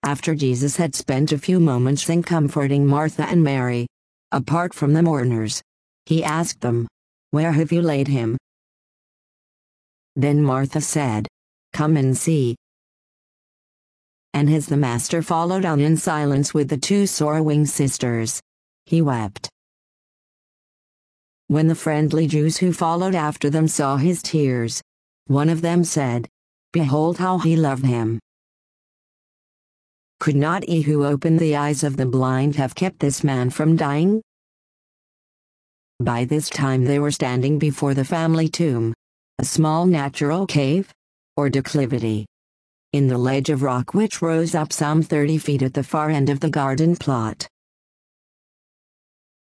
After Jesus had spent a few moments in comforting Martha and Mary, apart from the mourners, he asked them, "Where have you laid him?" Then Martha said, "Come and see." And as the master followed on in silence with the two sorrowing sisters, he wept. When the friendly Jews who followed after them saw his tears, one of them said, "Behold how he loved him." Could not he who opened the eyes of the blind have kept this man from dying? By this time they were standing before the family tomb, a small natural cave, or declivity, in the ledge of rock which rose up some 30 feet at the far end of the garden plot.